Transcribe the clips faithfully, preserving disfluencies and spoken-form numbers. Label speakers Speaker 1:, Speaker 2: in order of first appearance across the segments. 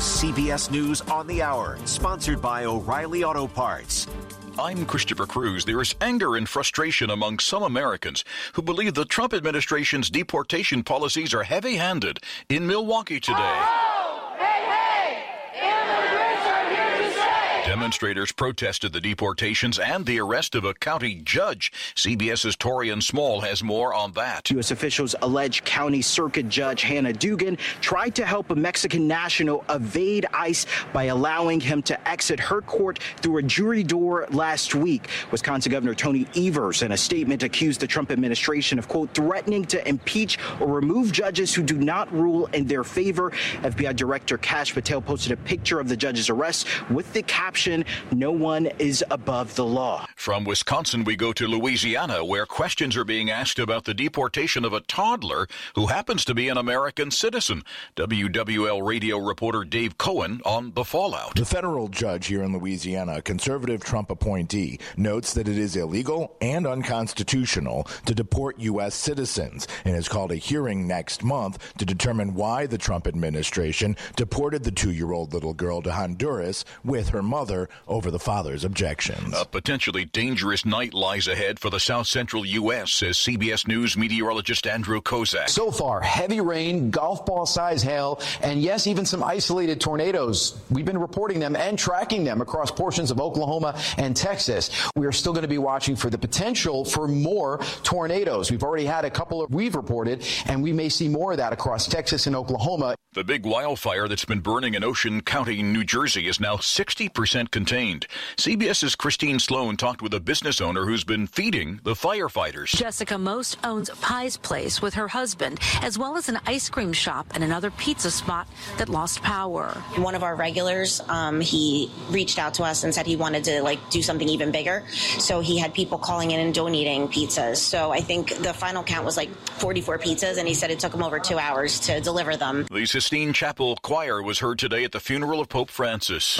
Speaker 1: C B S News on the Hour, sponsored by O'Reilly Auto Parts.
Speaker 2: I'm Christopher Cruz. There is anger and frustration among some Americans who believe the Trump administration's deportation policies are heavy-handed. In Milwaukee today,
Speaker 3: oh, hey, hey, immigrants are here to stay.
Speaker 2: Demonstrators protested the deportations and the arrest of a county judge. CBS's Torian Small has more on that.
Speaker 4: U S officials allege County Circuit Judge Hannah Dugan tried to help a Mexican national evade ICE by allowing him to exit her court through a jury door last week. Wisconsin Governor Tony Evers, in a statement, accused the Trump administration of, quote, threatening to impeach or remove judges who do not rule in their favor. F B I Director Kash Patel posted a picture of the judge's arrest with the caption, "No one is above the law."
Speaker 2: From Wisconsin, we go to Louisiana, where questions are being asked about the deportation of a toddler who happens to be an American citizen. W W L radio reporter Dave Cohen on the fallout.
Speaker 5: The federal judge here in Louisiana, a conservative Trump appointee, notes that it is illegal and unconstitutional to deport U S citizens and has called a hearing next month to determine why the Trump administration deported the two-year-old little girl to Honduras with her mother over the father's objections.
Speaker 2: A potentially dangerous night lies ahead for the south central U S, says C B S News meteorologist Andrew Kozak.
Speaker 6: So far, heavy rain, golf ball size hail, and yes, even some isolated tornadoes. We've been reporting them and tracking them across portions of Oklahoma and Texas. We are still going to be watching for the potential for more tornadoes. We've already had a couple of we've reported, and we may see more of that across Texas and Oklahoma.
Speaker 2: The big wildfire that's been burning in Ocean County, New Jersey, is now sixty percent contained. CBS's Christine Sloan talked with a business owner who's been feeding the firefighters.
Speaker 7: Jessica Most owns Pie's Place with her husband, as well as an ice cream shop and another pizza spot that lost power.
Speaker 8: One of our regulars, um, he reached out to us and said he wanted to like do something even bigger. So he had people calling in and donating pizzas. So I think the final count was like forty-four pizzas, and he said it took him over two hours to deliver them.
Speaker 2: The Sistine Chapel Choir was heard today at the funeral of Pope Francis.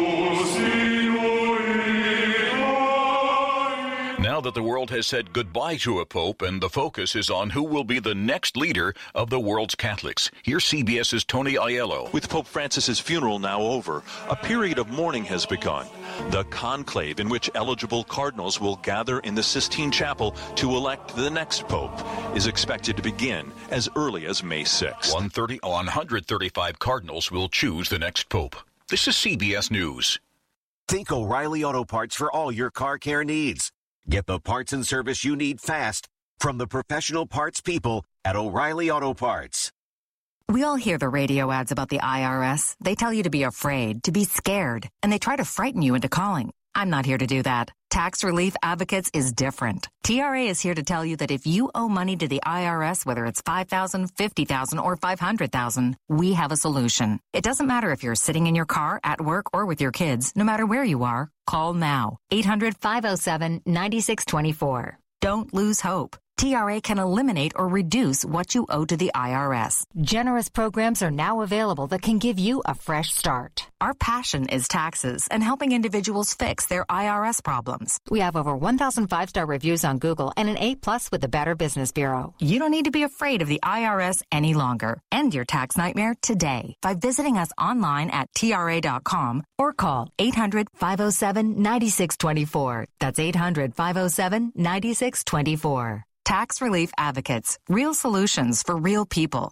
Speaker 2: Now that the world has said goodbye to a pope and the focus is on who will be the next leader of the world's Catholics, here's CBS's Tony Aiello.
Speaker 9: With Pope Francis's funeral now over, a period of mourning has begun. The conclave, in which eligible cardinals will gather in the Sistine Chapel to elect the next pope, is expected to begin as early as May sixth.
Speaker 2: one hundred thirty-five cardinals will choose the next pope. This is C B S News.
Speaker 1: Think O'Reilly Auto Parts for all your car care needs. Get the parts and service you need fast from the professional parts people at O'Reilly Auto Parts.
Speaker 10: We all hear the radio ads about the I R S. They tell you to be afraid, to be scared, and they try to frighten you into calling. I'm not here to do that. Tax Relief Advocates is different. T R A is here to tell you that if you owe money to the I R S, whether it's five thousand dollars, fifty thousand dollars, or five hundred thousand dollars, we have a solution. It doesn't matter if you're sitting in your car, at work, or with your kids. No matter where you are, call now. eight hundred, five oh seven, nine six two four. Don't lose hope. T R A can eliminate or reduce what you owe to the I R S. Generous programs are now available that can give you a fresh start. Our passion is taxes and helping individuals fix their I R S problems. We have over one thousand five-star reviews on Google and an A plus with the Better Business Bureau. You don't need to be afraid of the I R S any longer. End your tax nightmare today by visiting us online at T R A dot com or call eight hundred, five oh seven, nine six two four. That's eight hundred, five oh seven, nine six two four. Tax Relief Advocates, real solutions for real people.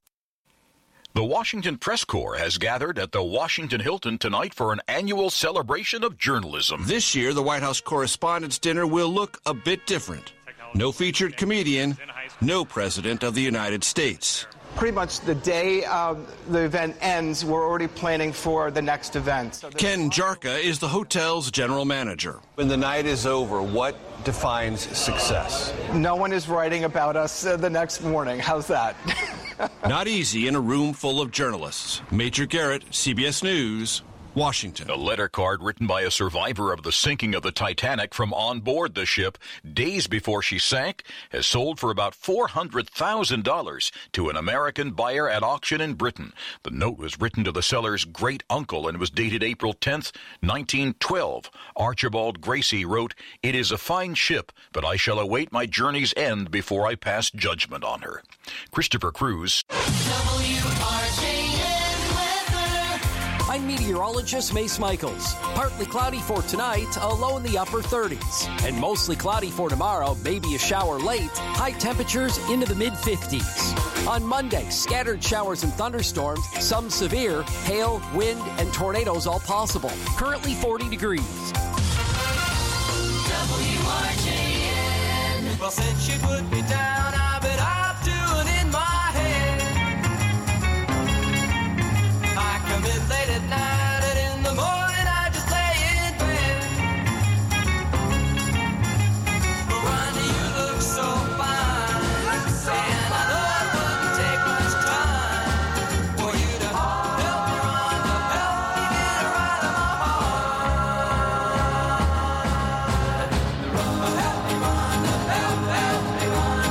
Speaker 2: The Washington Press Corps has gathered at the Washington Hilton tonight for an annual celebration of journalism.
Speaker 11: This year, the White House Correspondents' Dinner will look a bit different. No featured comedian, no President of the United States.
Speaker 12: Pretty much the day uh, the event ends, we're already planning for the next event. So
Speaker 11: Ken Jarka is the hotel's general manager.
Speaker 13: When the night is over, what defines success?
Speaker 12: No one is writing about us uh, the next morning. How's that?
Speaker 11: Not easy in a room full of journalists. Major Garrett, C B S News, Washington.
Speaker 2: A letter card written by a survivor of the sinking of the Titanic from on board the ship days before she sank has sold for about four hundred thousand dollars to an American buyer at auction in Britain. The note was written to the seller's great uncle and was dated April tenth, nineteen twelve. Archibald Gracie wrote, "It is a fine ship, but I shall await my journey's end before I pass judgment on her." Christopher Cruz.
Speaker 3: W R J N weather.
Speaker 14: By meteorologist Mace Michaels. Partly cloudy for tonight, a low in the upper thirties. And mostly cloudy for tomorrow, maybe a shower late. High temperatures into the mid fifties. On Monday, scattered showers and thunderstorms, some severe, hail, wind, and tornadoes all possible. Currently forty degrees.
Speaker 3: W R J N. Well, since you put me down, I bet I'm doing in my head. I come in late at night, and in the morning I just lay in bed. But Ronnie, you look so fine, look so and fine. I know it wouldn't take much time for you to help me, Rhonda, help me get her out of my heart. Help me, Rhonda, help, help me, Rhonda.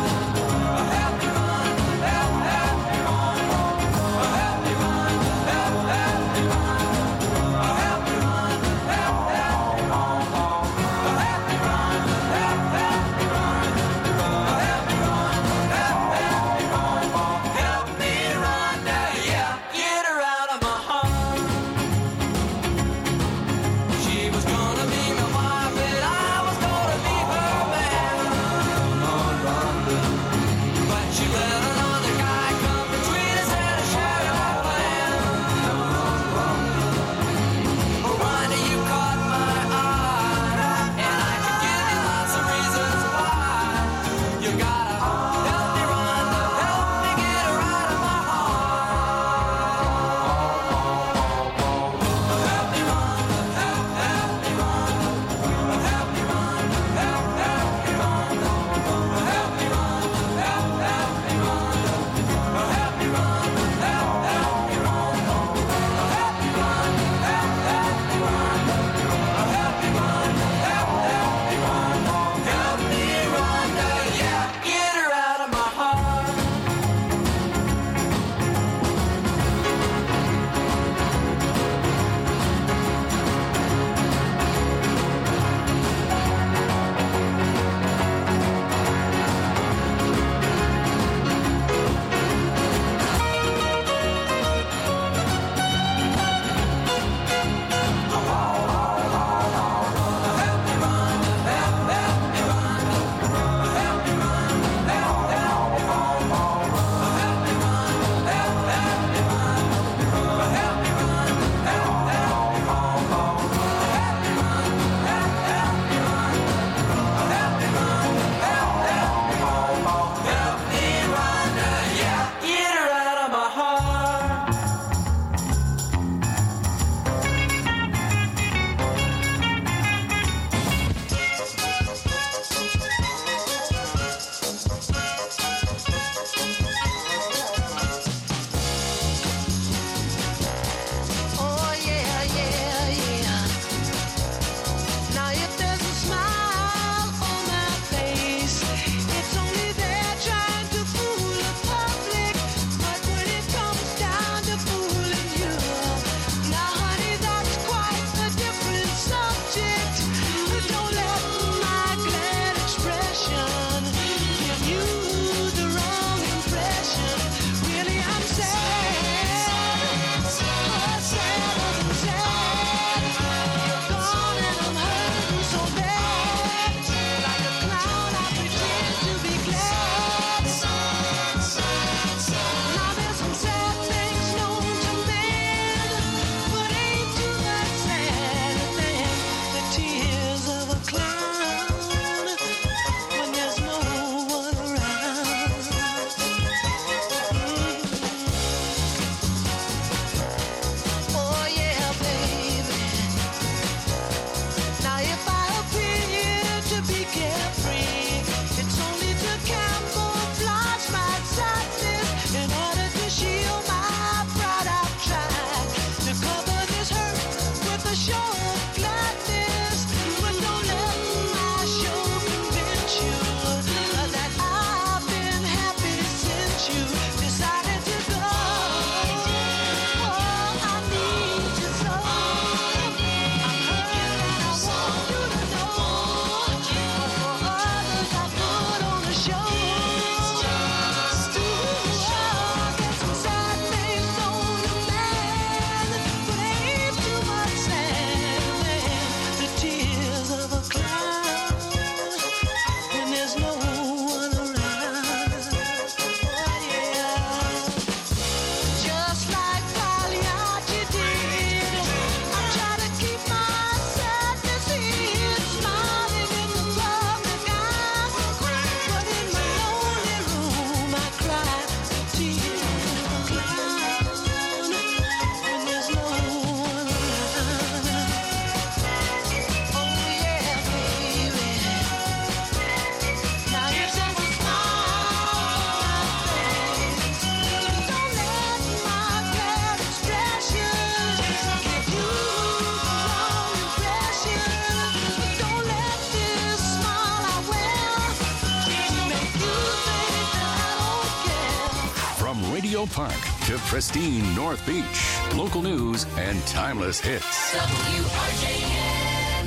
Speaker 15: Menlo Park to pristine North Beach. Local news and timeless hits.
Speaker 3: W R J N.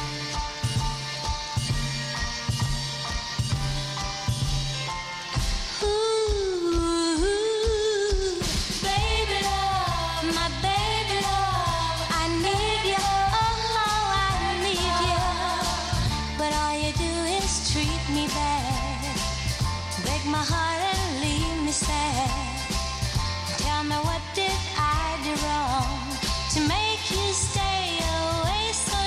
Speaker 16: Ooh, baby love, my baby love, I need you, oh, I need you. But all you do is treat me bad, break my heart and leave me sad. Tell me, what did I do wrong to make you stay away so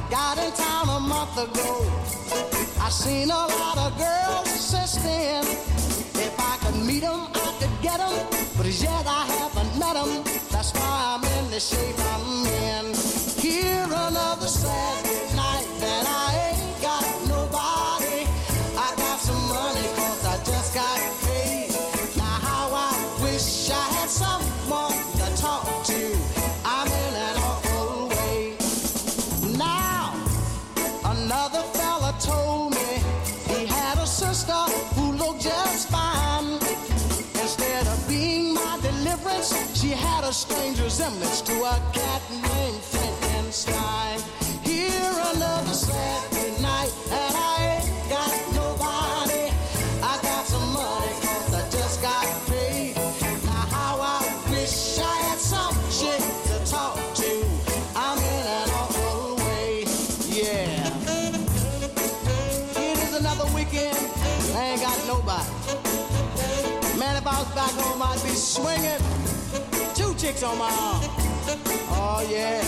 Speaker 17: got in town a month ago. I seen a lot of girls since then. If I could meet them, I could get them. But as yet I haven't met them. That's why I'm in the shape I'm in. Here another Saturday night, and I ain't got nobody. I got some money, cause I just got paid. Now how I wish I had someone to talk to. I'm in an awful way. Now, another fella told me he had a sister who looked just fine. Instead of being my deliverance, she had a strange resemblance to a cat named Frankenstein. Here another Saturday night, and I ain't got nobody. I got some money, cause I just got paid. Now how I wish I had some chick to talk to. I'm in an awful way, yeah. It is another weekend, I ain't got nobody. Man, if I was back home, I'd be swinging. Two chicks on my arm. Oh, yeah.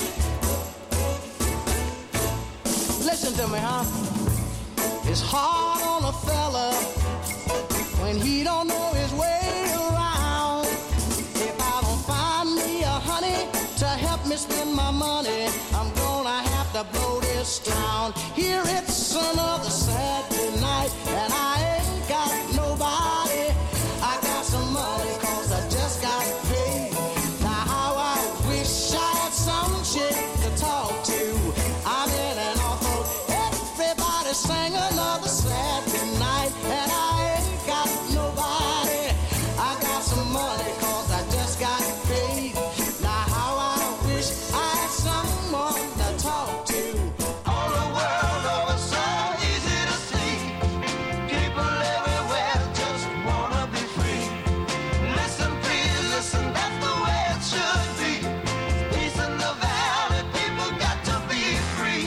Speaker 17: Listen to me, huh? It's hard on a fella when he don't know his way around. If I don't find me a honey to help me spend my money, I'm gonna have to blow this town. Here it's another Saturday night, and I ain't got nobody. I got some money, cause I just got paid. Now how I wish I had some chick to talk to. I'm in an awful. Everybody sang another Saturday night, and I ain't got nobody. I got some money, cause I just got paid. Now how I wish I had someone to talk to. All the world over so easy to see. People everywhere just wanna be free. Listen, please, listen, that's the way it should be. Peace in the valley, people got to be free.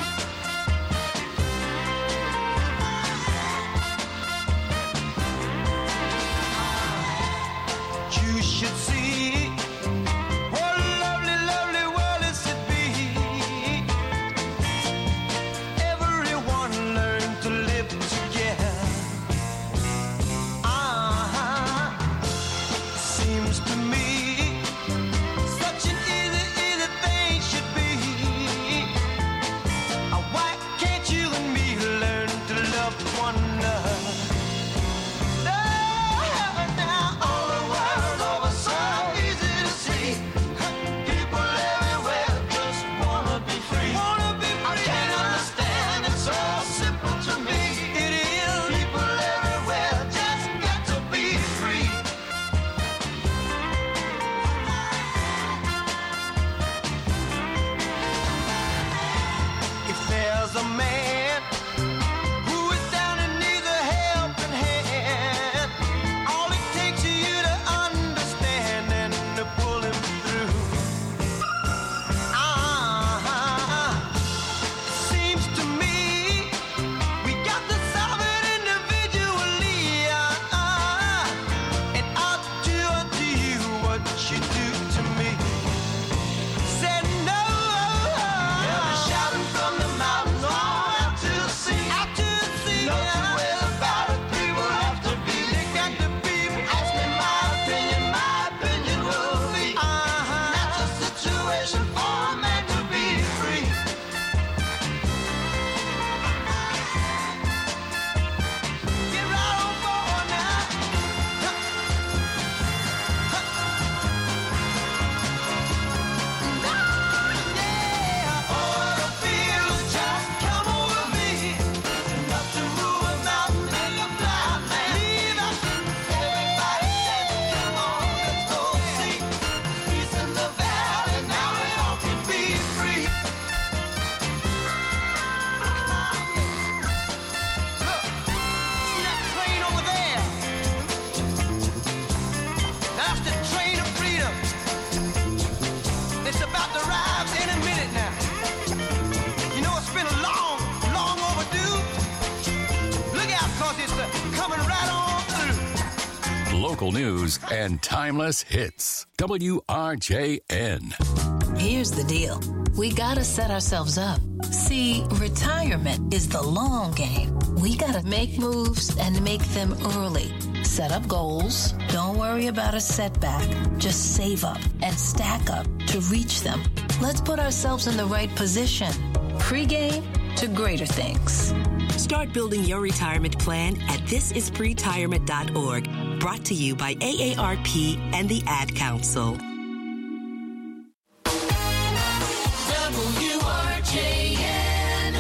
Speaker 17: You should see what a lovely, lovely world is to be. Everyone learn to live together. Ah, seems to me such an easy, easy thing should be. Ah, why can't you and me learn to love one another? No, now all the world over so easy to see. People everywhere just wanna be free. Wanna be free. I can't understand, it's so simple to me. It is. People everywhere just got to be free. If there's a man who is down and needs a helping hand, all it takes is you to understand and to pull him through. Ah, seems to me we got to solve it individually. Ah, and I'll do unto you what you do to me. Said no. They'll be shouting from the mountains all out to the sea. Out to the sea. No two ways about it. People have to be. They got to be. Ask me my opinion. My opinion will be. Uh-huh. That's a situation for a man to be free. Get right on board now. Yeah. Oh, the feeling just come over me. Enough to move a mountain and a blind man. Leave out. Everybody dancing, come on, let's go see. Peace in the valley, now we all can be free. Look, see that train over there? That's the train of freedom. It's about to arrive any minute now. You know it's been a long, long overdue. Look out, cause it's uh, coming right on through.
Speaker 15: Local news and timeless hits. W R J N.
Speaker 18: Here's the deal. we gotta set ourselves up. See, retirement is the long game. We gotta make moves and make them early. Set up goals. Don't worry about a setback. Just save up and stack up to reach them. Let's put ourselves in the right position. Pre-game to greater things.
Speaker 19: Start building your retirement plan at this is pretirement dot org. Brought to you by A A R P and the Ad Council.
Speaker 3: W R J N.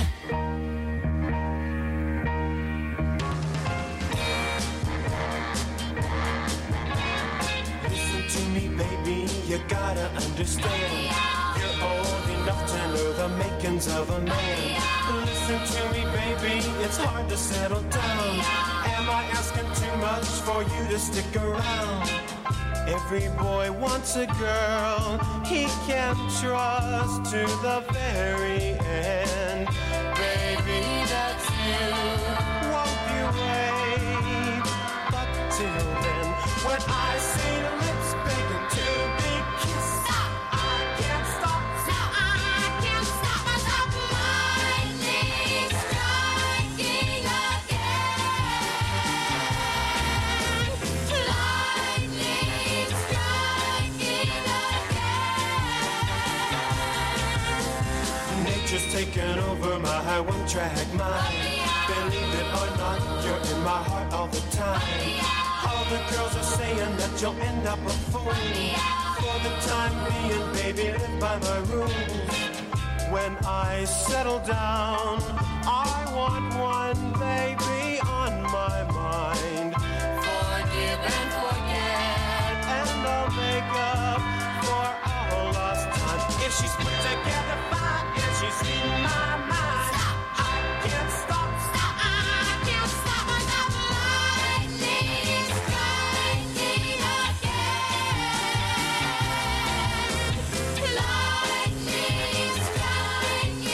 Speaker 20: Listen to me, baby, you gotta understand. You're old enough to know the makings of a man. Listen to me, baby, it's hard to settle down. Am I asking too much for you to stick around? Every boy wants a girl he can trust to the very end. Baby, that's you. Won't you wait? But till then, when I see lips begging to be kissed, I can't stop. I can't stop myself. Lightning striking again. Lightning striking again. Nature's taken over my one-track mind. Believe it or not, you're in my heart all the time. All the girls are saying that you'll end up a fool. For the time being, baby, live by my rules. When I settle down, I want one baby on my mind. Forgive and forget, and I'll make up for all lost time. If she's put together fine, and she's in my mind, I can't stop. Stop. I can't stop myself. Lightning striking again. Lightning striking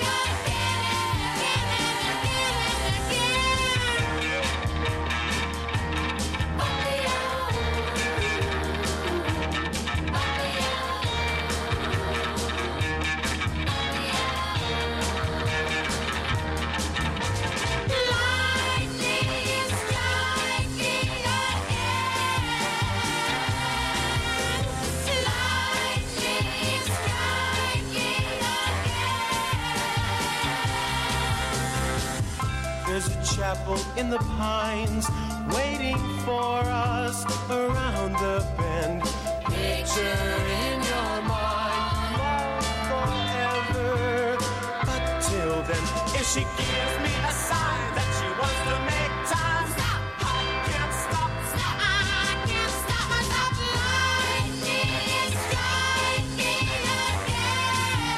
Speaker 20: There's a chapel in the pines waiting for us around the bend. Picture in your mind, love forever. But till then, if she gives me a sign that she wants to make time, stop. I can't stop. Stop. I can't stop myself. Lightning striking again.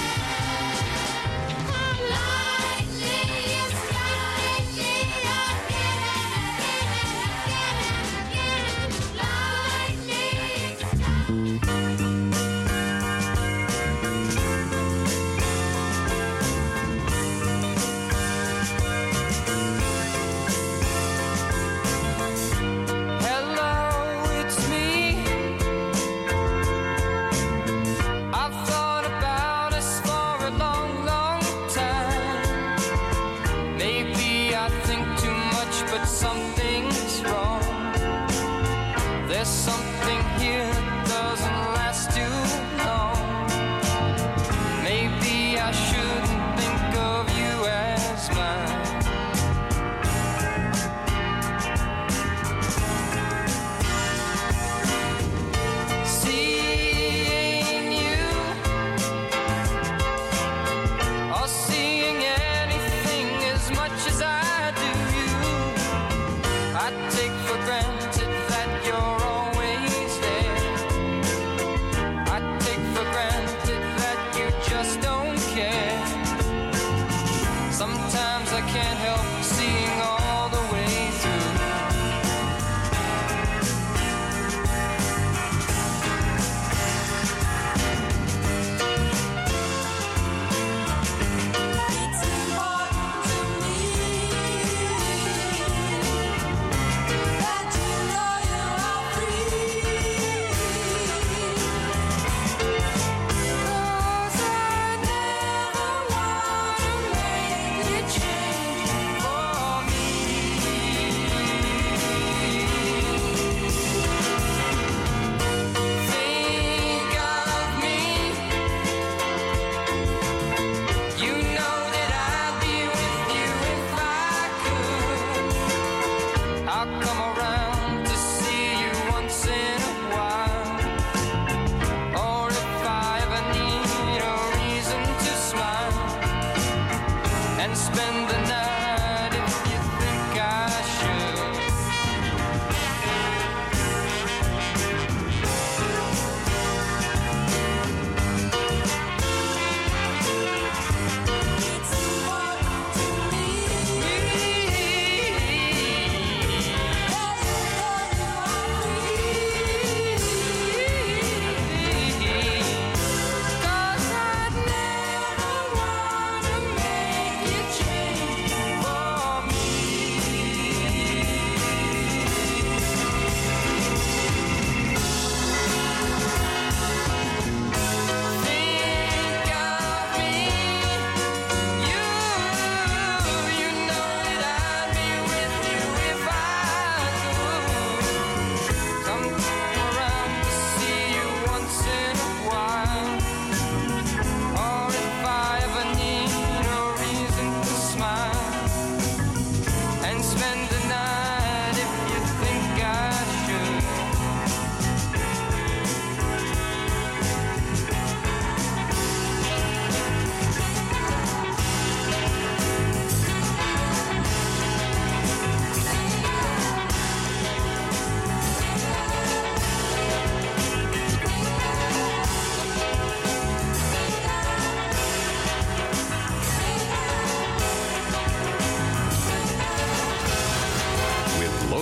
Speaker 20: Lightning striking again.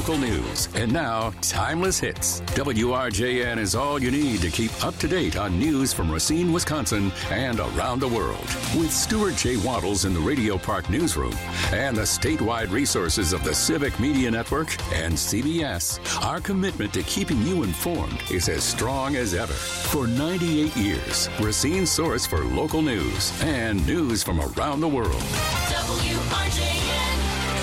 Speaker 15: local news. And now, Timeless Hits. W R J N is all you need to keep up to date on news from Racine, Wisconsin, and around the world. With Stuart J. Waddles in the Radio Park newsroom and the statewide resources of the Civic Media Network and C B S, our commitment to keeping you informed is as strong as ever. For ninety-eight years, Racine's source for local news and news from around the world.
Speaker 3: W R J N.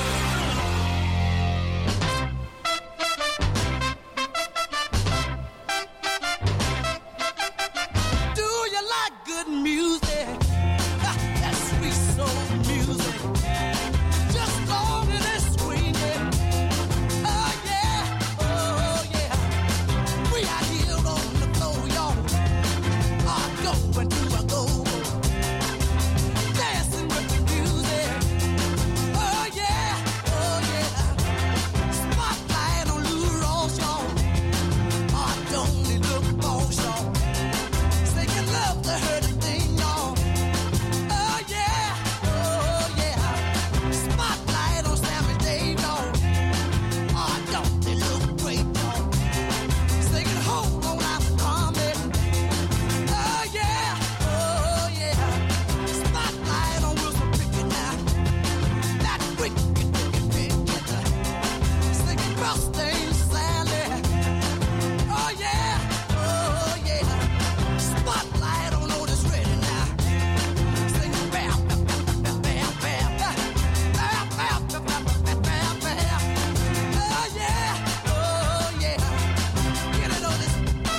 Speaker 17: Do you like good music? That sweet soul music. Just long and it's swinging. Oh yeah, oh yeah. We are here on the floor, y'all. Are going to a go. Dancing with the music. Oh yeah, oh yeah. Spotlight on Lou Ross, y'all. Oh, don't it look boss, y'all. Singing love to her to thing, y'all. Oh yeah, oh yeah. Spotlight on Sammy Dave, y'all. Oh, don't they look great, y'all. Singing hold on, I'm coming. Oh yeah, oh yeah. Spotlight on Wilson Pickett now. That wicked, wicked Pickett. Singing Rustin Sally. Oh yeah, oh yeah. Spotlight on Otis Redding now. Singing bam, bam, bam, bam, bam, bam. Bam, bam, bam, bam, bam, bam. Oh yeah, oh yeah. Get it, Otis.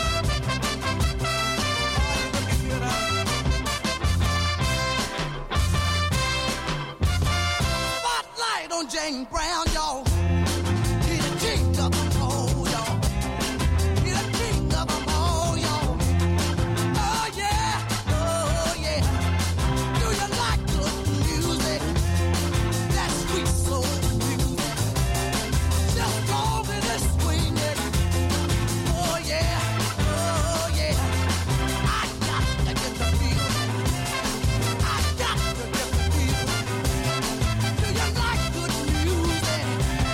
Speaker 17: Looking good, huh? Spotlight on Jane Brown, y'all. He the king of them all, y'all. He the king of them all, y'all. Oh yeah, oh yeah. Do you like good music? That sweet soul music. Just long and it's swinging. Oh yeah, oh yeah. I got to get the feeling. I got to get the feeling. Do you like good music?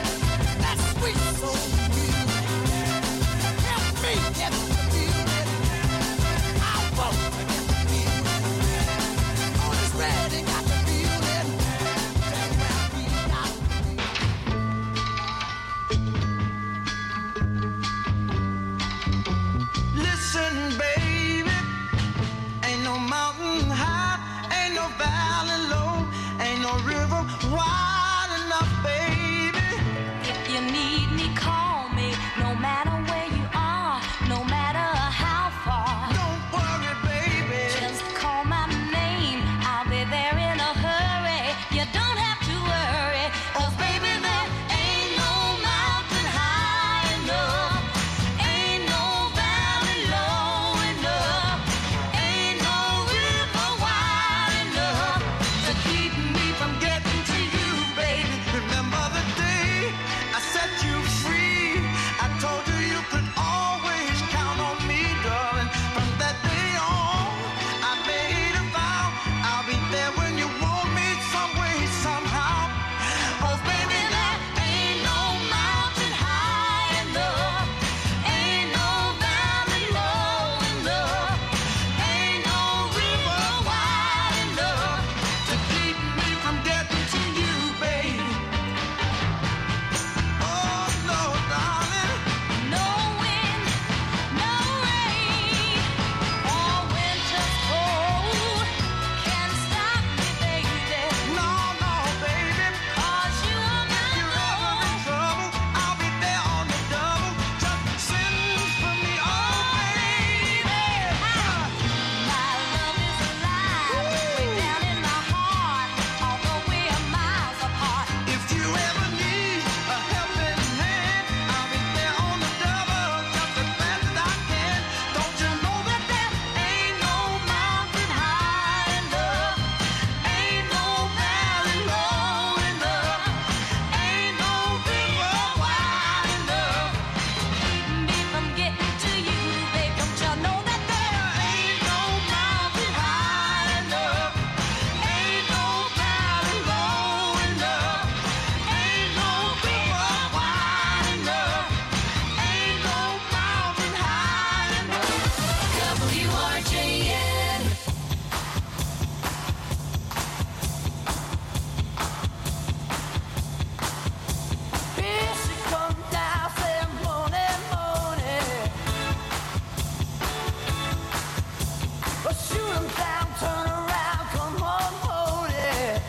Speaker 3: down, turn around, come on, hold it.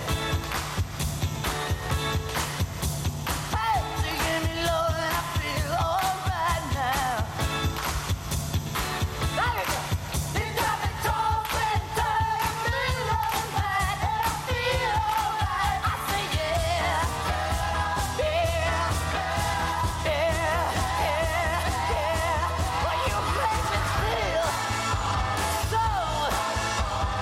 Speaker 3: Hey, you give me love and I feel alright now. There you go. You got me talking, turning me alright, and I feel alright. I say yeah, yeah, yeah, yeah, yeah. Well, you make me feel so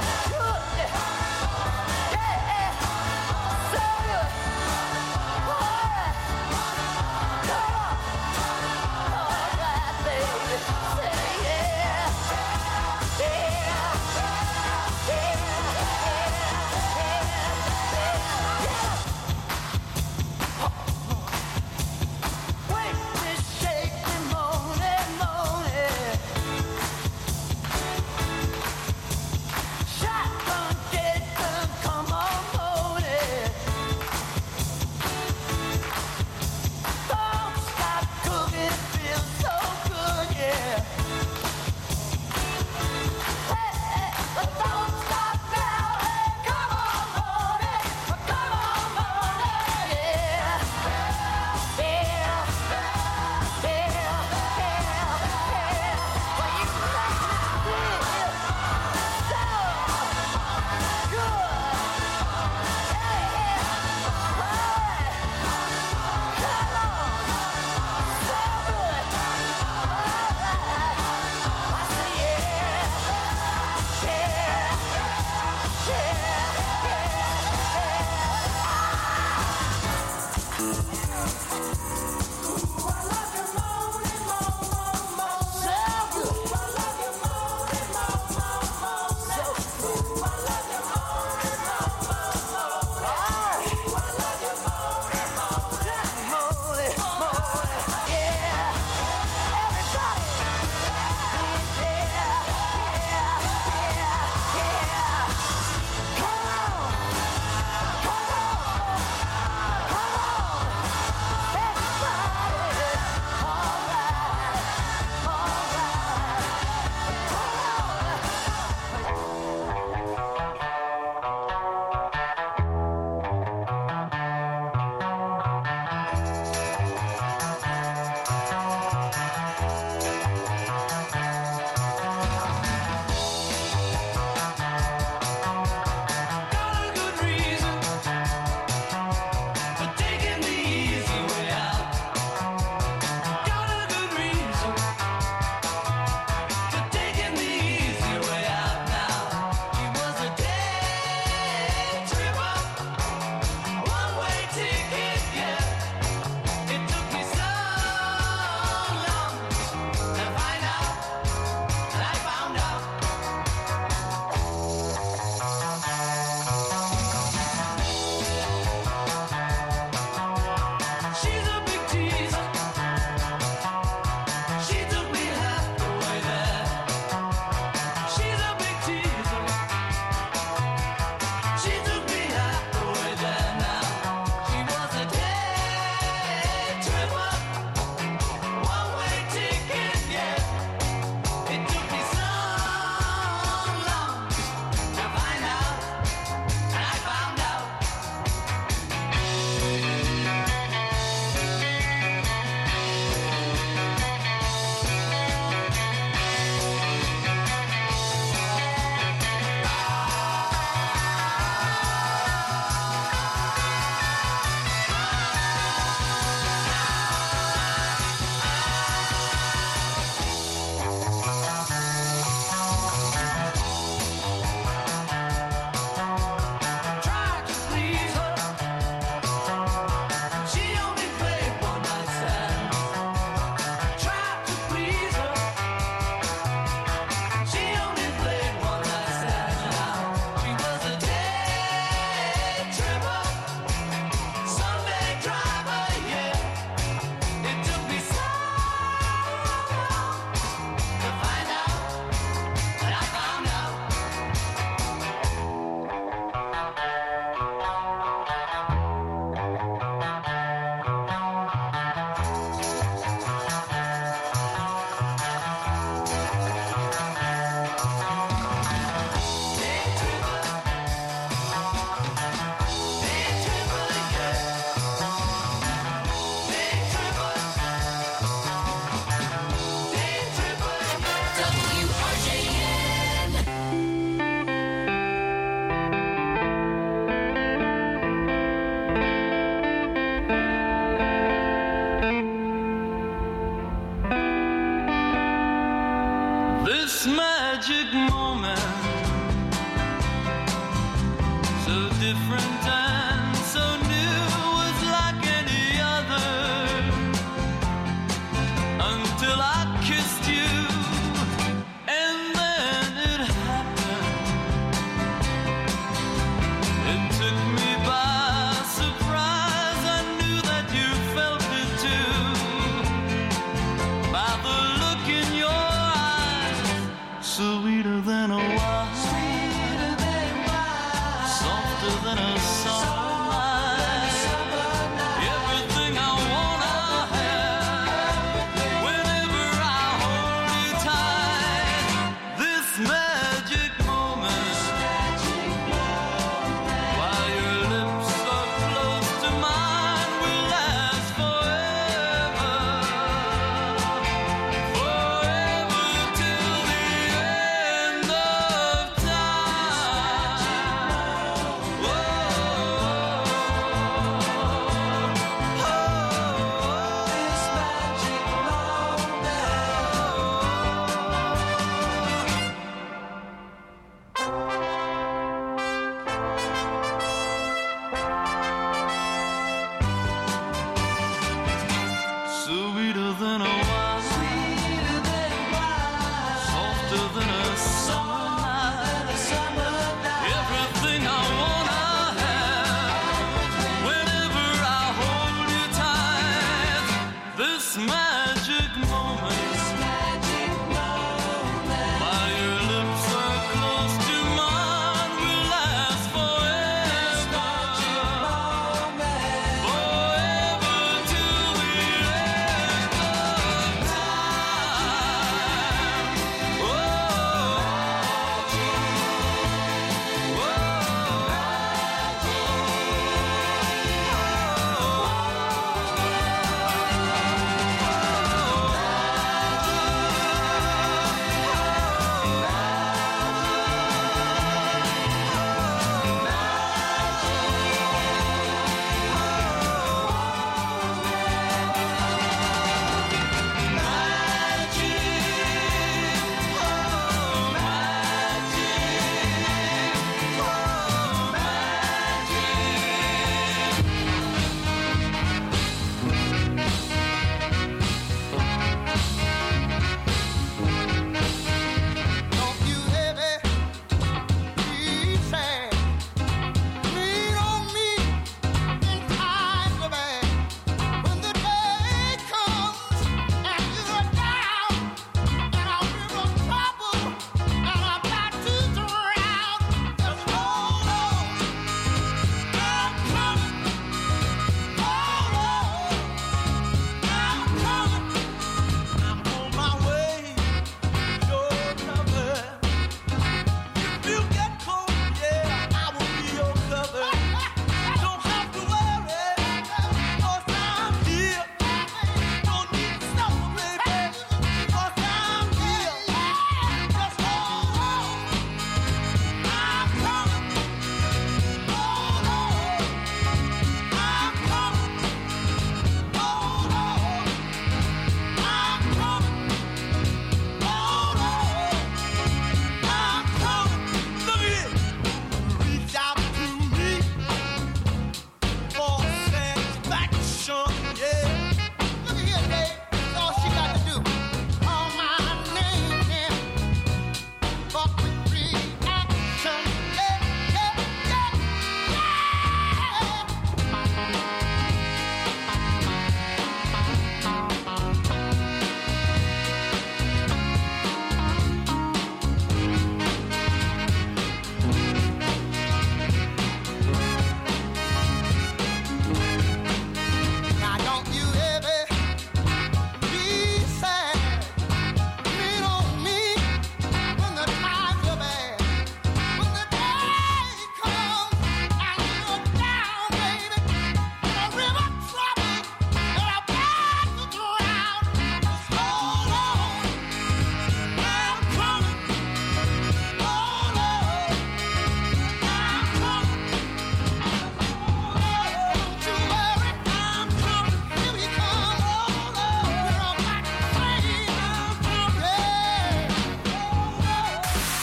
Speaker 3: magic moment, so different and so new, was like any other, until I kissed you, and then it happened. It took me by surprise. I knew that you felt it too, by the look in your eyes, sweeter than a wine, sweeter than wine, softer than a summer night. Everything I want, I have. Whenever I hold you tight, this magic moment, while your lips are close to mine, will last forever, forever till the end of time. Whoa.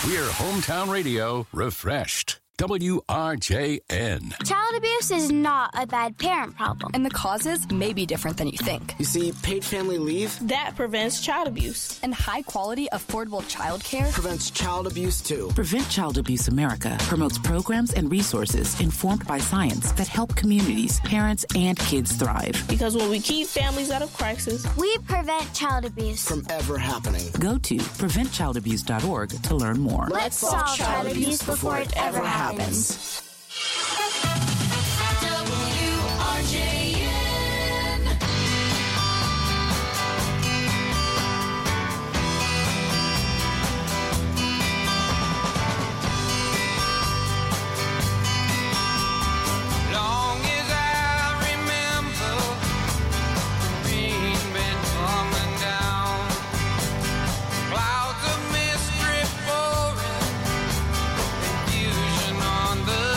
Speaker 15: We're Hometown Radio refreshed. W R J N.
Speaker 21: Child abuse is not a bad parent problem. And the causes may be different than you think.
Speaker 22: You see, paid family leave,
Speaker 23: that prevents child abuse.
Speaker 21: And high-quality, affordable child care
Speaker 22: prevents child abuse, too.
Speaker 24: Prevent Child Abuse America promotes programs and resources informed by science that help communities, parents, and kids thrive.
Speaker 23: Because when we keep families out of crisis,
Speaker 21: we prevent child abuse
Speaker 22: from ever happening.
Speaker 24: Go to prevent child abuse dot org to learn more.
Speaker 21: Let's solve child abuse before it ever happens.
Speaker 3: W R J N. Long as I remember, the rain been coming down, clouds of mystery pouring, confusion on the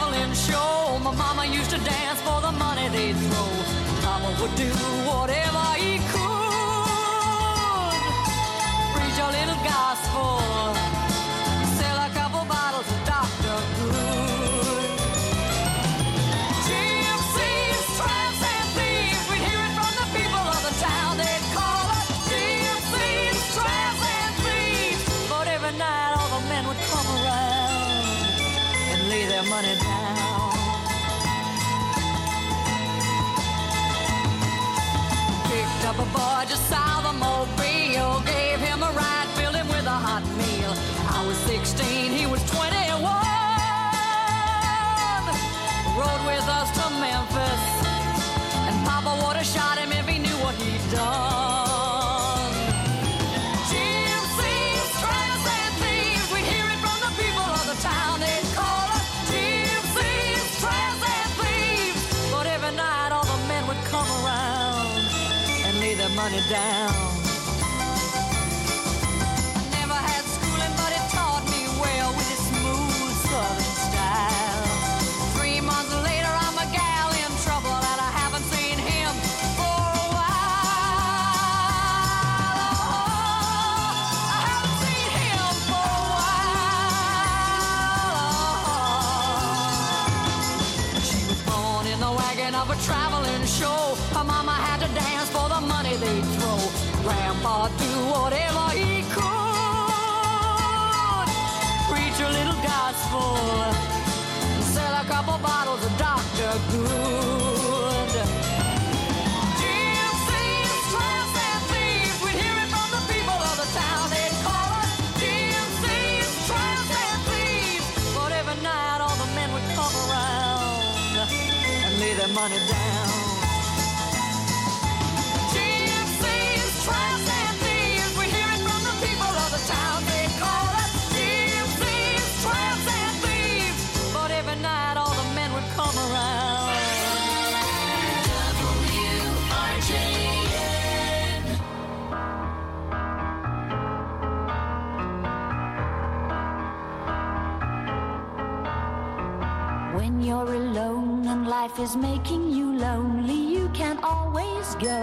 Speaker 4: traveling show. My mama used to dance for the money they'd throw. Papa would do whatever he could. Preach a little gospel, sell a couple bottles of Doctor Good. Gypsies, tramps, and thieves, we'd hear it from the people of the town. They'd call us gypsies, tramps, and thieves. But every night all the men would come around and lay their money down. Picked up a boy just south of Mobile, gave him a ride, filled him with a hot meal. I was sixteen, he was twenty-one. Rode with us to Memphis, and Papa would have shot him if he knew what he'd done. Gypsies, tramps, and thieves, we'd hear it from the people of the town. They'd call us gypsies, tramps, and thieves. But every night all the men would come around and lay their money down. I never had schooling, but it taught me well with its smooth southern style. Three months later, I'm a gal in trouble, and I haven't seen him for a while. Oh, I haven't seen him for a while. She was born in the wagon of a traveling show. Her mama had to dance for the money they'd throw. Grandpa do whatever he could. Preach a little gospel, sell a couple bottles of Doctor Good. Gypsies, tramps, and thieves, we'd hear it from the people of the town. They'd call us gypsies, tramps, and thieves. But every night all the men would come around and lay their money down. Gypsies, tramps, and thieves, we'd hear it from the people of the town. They'd call us gypsies, tramps, and thieves. But every night all the men would come around. W R J N.
Speaker 5: When you're alone and life is making you lonely, you can always go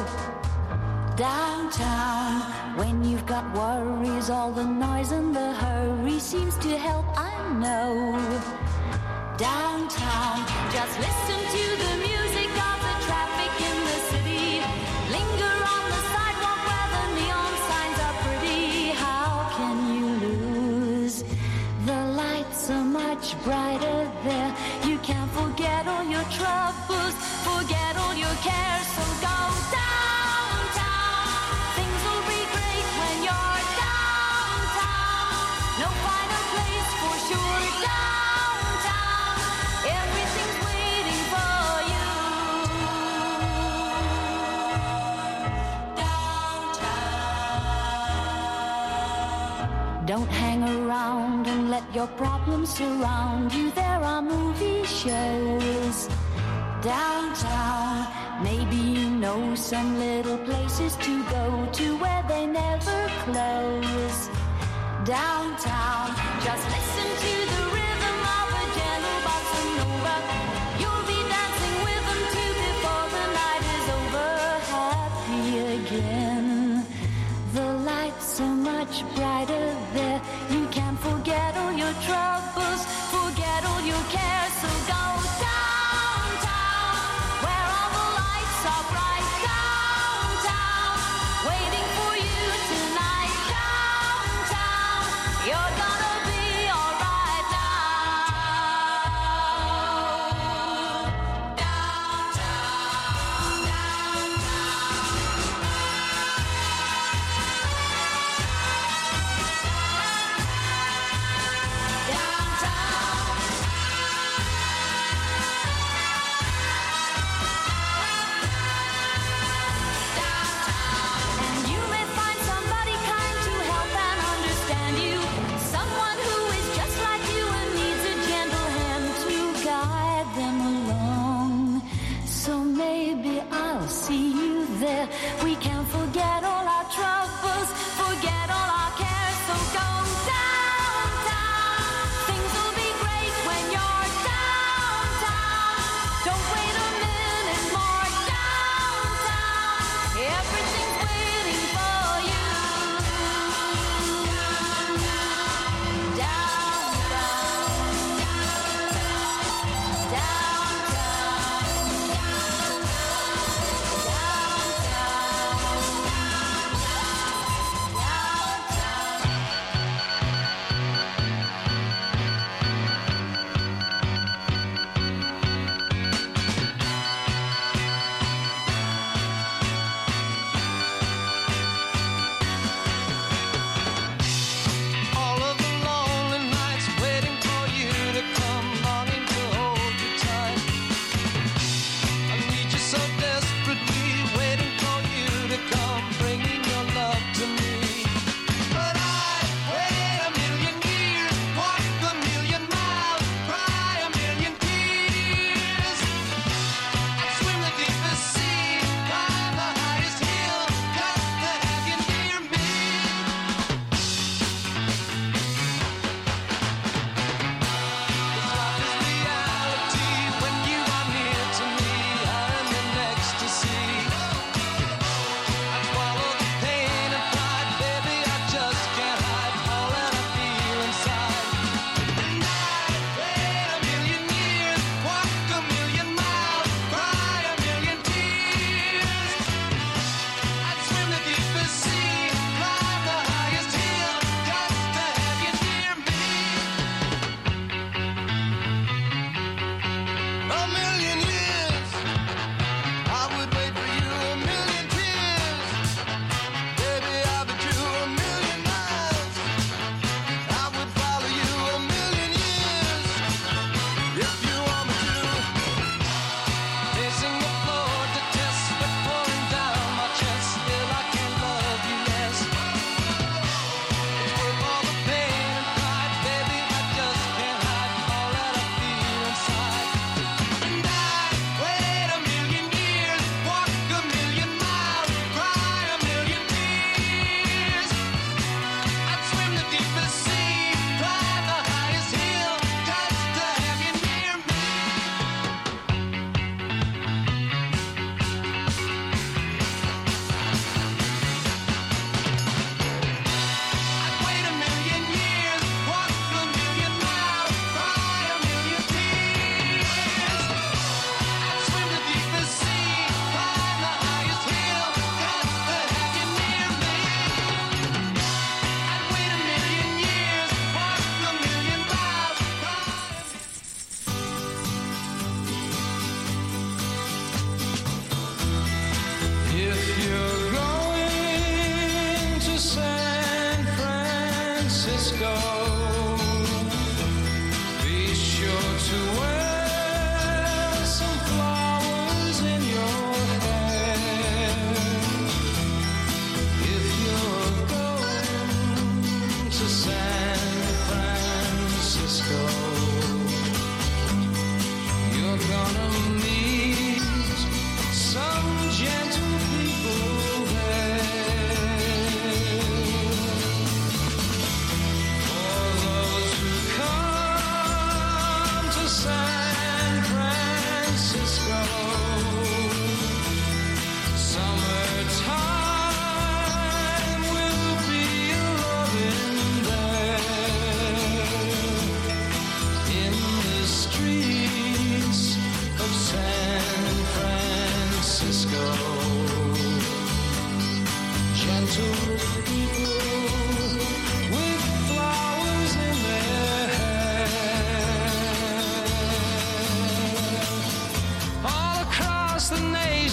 Speaker 5: downtown. When you've got worries, all the noise and the hurry seems to help, I know. Downtown, just listen to the music of the traffic in the city. Linger on the sidewalk where the neon signs are pretty. How can you lose? The lights are much brighter there. You can forget all your troubles, forget all your cares, so go downtown. Things will be great when you're downtown. No finer place for sure, downtown. Everything's waiting for you. Downtown. Don't hang around and let your problems surround you. There are movie shows downtown. Maybe you know some little places to go to where they never close. Downtown, just listen to the rhythm of a gentle bossa nova. You'll be dancing with them too before the night is over. Happy again. The lights are much brighter there. You can forget all your troubles, forget all your cares, so go downtown, where all the lights are bright. Downtown, waiting for you tonight. Downtown, you're gonna be alright.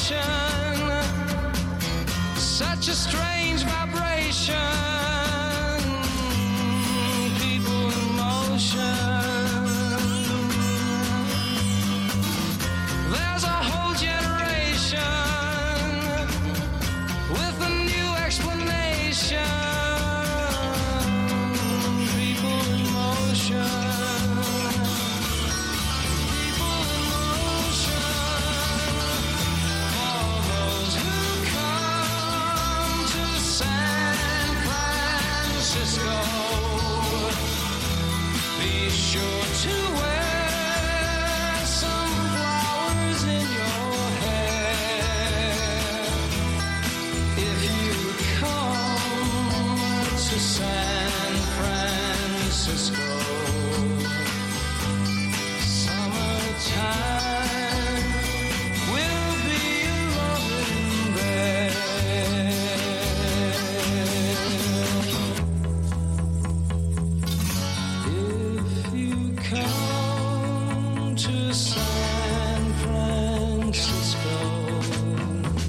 Speaker 3: such a strange